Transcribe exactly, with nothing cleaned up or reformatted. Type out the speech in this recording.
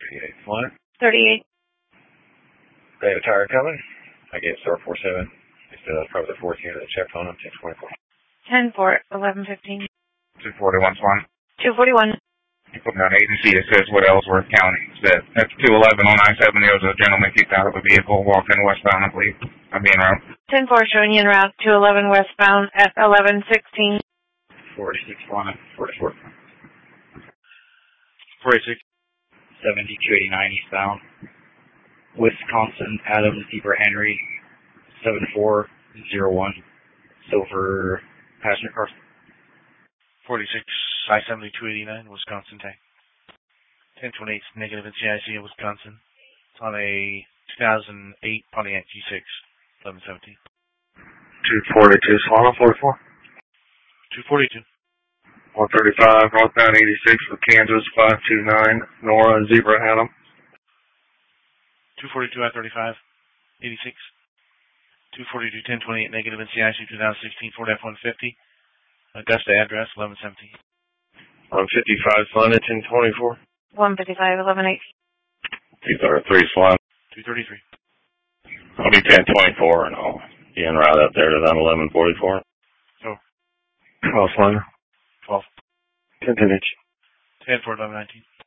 thirty-eight. Flying. thirty-eight. They have a tire coming. I gave star four seven. They still have probably the fourteen that checked on them. ten twenty-four. ten four, eleven fifteen. two forty-one Swan. two forty-one. You put down agency that says what Ellsworth County said. That's two eleven on I seven. There was a gentleman kicked out of a vehicle walking westbound, I believe. I'm being wrong. ten four showing you en route two eleven westbound at eleven sixteen. forty-six Swan. forty-four. forty-six. seventy-two eighty-nine eastbound. Wisconsin, Adams, Deeper Henry, seven four zero one. Silver passenger car. forty-six, I seventy-two eighty-nine, Wisconsin tank. ten twenty-eight, negative in C I C in Wisconsin. It's on a two thousand eight Pontiac G six, eleven seventeen. two forty-two Swan. forty-four. two forty-two. one thirty-five, northbound eighty-six with Kansas, five two nine, Nora, Zebra, Adam. two forty-two, I thirty-five, eighty-six. two forty-two, ten twenty-eight, negative in C I C, twenty sixteen, Ford F one fifty. Augusta address, eleven seventeen. one fifty-five, London, ten twenty-four. one fifty-five, eleven eight. two thirty-three, Swan. two thirty-three. I'll be ten twenty-four, and I'll be en route up there to that eleven forty-four. Oh. twelve, Swan. twelve. ten ten inch. ten four, eleven nineteen.